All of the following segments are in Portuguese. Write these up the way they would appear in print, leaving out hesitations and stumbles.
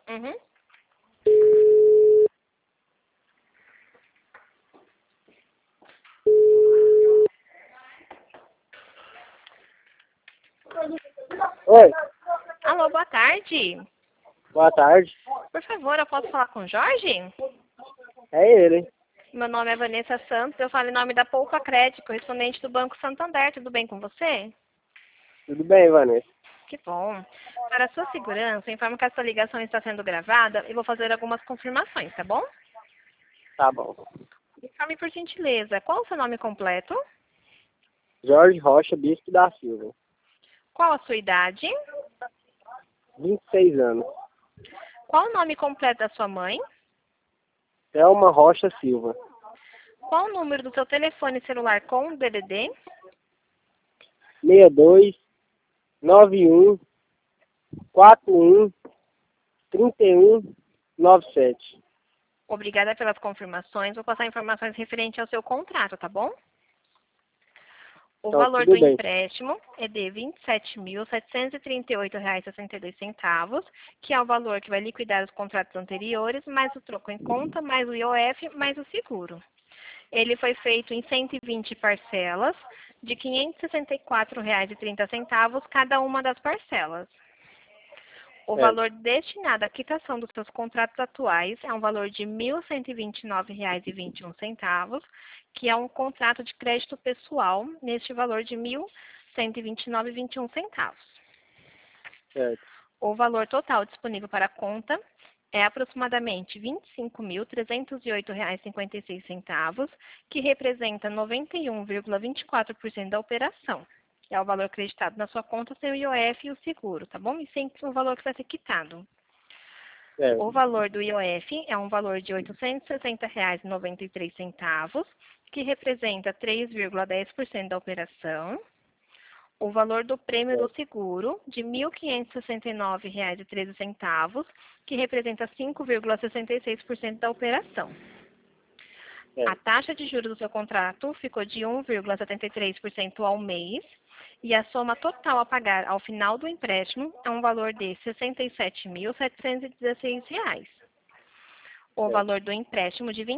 Uhum. Oi, Alô, boa tarde. boa tarde. Por favor, eu posso falar com o Jorge? É ele. Meu nome é Vanessa Santos, eu falo em nome da Poupa Crédito, correspondente do Banco Santander. Tudo bem com você? Tudo bem, Vanessa? Que bom. Para sua segurança, informo que essa ligação está sendo gravada e vou fazer algumas confirmações, tá bom? Tá bom. Informe por gentileza, qual o seu nome completo? Jorge Rocha Bispo da Silva. Qual a sua idade? 26 anos. Qual o nome completo da sua mãe? Thelma Rocha Silva. Qual o número do seu telefone celular com DDD? 62 91 41 31 97. Obrigada pelas confirmações. Vou passar informações referentes ao seu contrato, tá bom? O Então, valor do tudo bem. empréstimo é de R$ 27.738,62, que é o valor que vai liquidar os contratos anteriores, mais o troco em conta, mais o IOF, mais o seguro. Ele foi feito em 120 parcelas de R$ 564,30 cada uma das parcelas. O É, valor destinado à quitação dos seus contratos atuais é um valor de R$ 1.129,21, que é um contrato de crédito pessoal neste valor de R$ 1.129,21. certo. O valor total disponível para a conta é aproximadamente R$ 25.308,56, que representa 91,24% da operação. Que é o valor acreditado na sua conta sem o IOF e o seguro, tá bom? E sem o valor que vai ser quitado. Certo. O valor do IOF é um valor de R$ 860,93, que representa 3,10% da operação. O valor do prêmio do seguro de R$ 1.569,13, que representa 5,66% da operação. A taxa de juros do seu contrato ficou de 1,73% ao mês e a soma total a pagar ao final do empréstimo é um valor de R$ 67.716. O valor do empréstimo de R$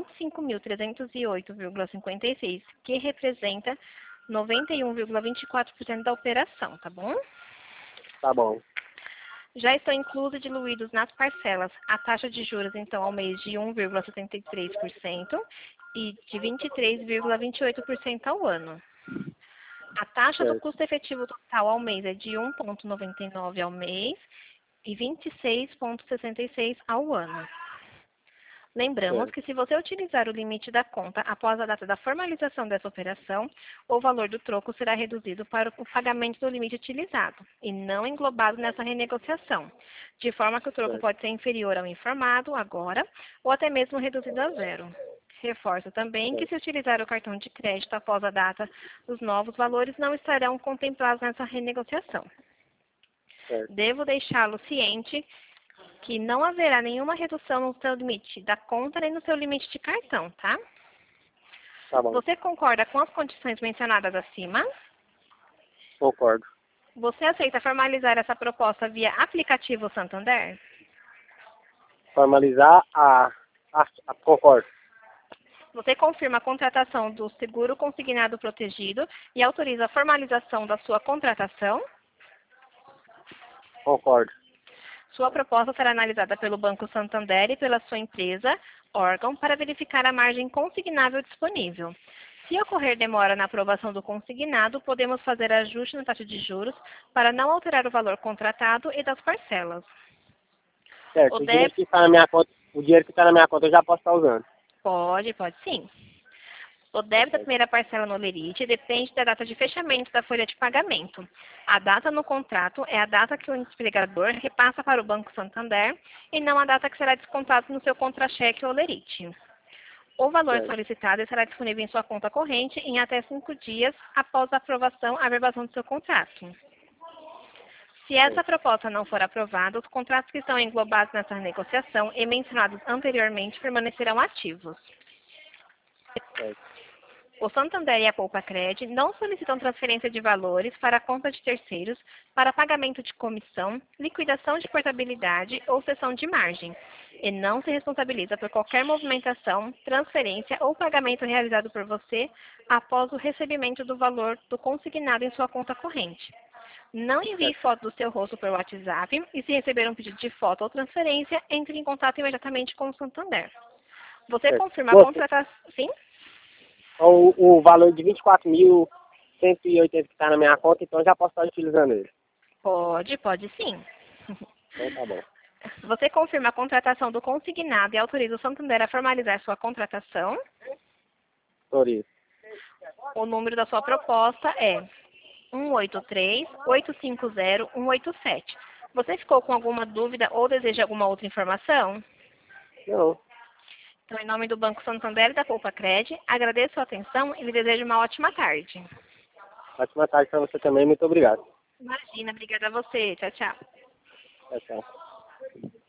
25.308,56, que representa 91,24% da operação, tá bom? Tá bom. Já estão inclusos e diluídos nas parcelas a taxa de juros, então, ao mês de 1,73% e de 23,28% ao ano. A taxa do Certo. custo efetivo total ao mês é de 1,99 ao mês e 26,66 ao ano. Lembramos Certo. que se você utilizar o limite da conta após a data da formalização dessa operação, o valor do troco será reduzido para o pagamento do limite utilizado e não englobado nessa renegociação, de forma que o troco Certo. pode ser inferior ao informado agora ou até mesmo reduzido a zero. Reforço também que se utilizar o cartão de crédito após a data, os novos valores não estarão contemplados nessa renegociação. Certo. Devo deixá-lo ciente que não haverá nenhuma redução no seu limite da conta nem no seu limite de cartão, tá? Tá bom. Você concorda com as condições mencionadas acima? Concordo. Você aceita formalizar essa proposta via aplicativo Santander? Formalizar concordo. Você confirma a contratação do seguro consignado protegido e autoriza a formalização da sua contratação? Concordo. Sua proposta será analisada pelo Banco Santander e pela sua empresa, órgão, para verificar a margem consignável disponível. Se ocorrer demora na aprovação do consignado, podemos fazer ajuste na taxa de juros para não alterar o valor contratado e das parcelas. Certo. O dinheiro que está na minha conta, eu já posso estar usando. Pode sim. O débito da primeira parcela no Olerite depende da data de fechamento da folha de pagamento. A data no contrato é a data que o empregador repassa para o Banco Santander e não a data que será descontado no seu contra-cheque Olerite. O valor Certo. solicitado estará disponível em sua conta corrente em até 5 dias após a aprovação a verbação do seu contrato. Se essa proposta não for aprovada, os contratos que estão englobados nessa negociação e mencionados anteriormente permanecerão ativos. Certo. O Santander e a Poupa-Cred não solicitam transferência de valores para a conta de terceiros para pagamento de comissão, liquidação de portabilidade ou cessão de margem, e não se responsabiliza por qualquer movimentação, transferência ou pagamento realizado por você após o recebimento do valor do consignado em sua conta corrente. Não envie foto do seu rosto por WhatsApp e, se receber um pedido de foto ou transferência, entre em contato imediatamente com o Santander. Você confirma a contratação... Sim? O valor de 24.180 que está na minha conta, então já posso estar utilizando ele. Pode sim. Então tá bom. Você confirma a contratação do consignado e autoriza o Santander a formalizar sua contratação. Autorizo. O número da sua proposta é 183-850-187. Você ficou com alguma dúvida ou deseja alguma outra informação? Não. Então, em nome do Banco Santander e da Poupa-Cred, agradeço a atenção e lhe desejo uma ótima tarde. Ótima tarde para você também. Muito obrigado. Imagina, obrigada a você. Tchau, tchau. Tchau, tchau.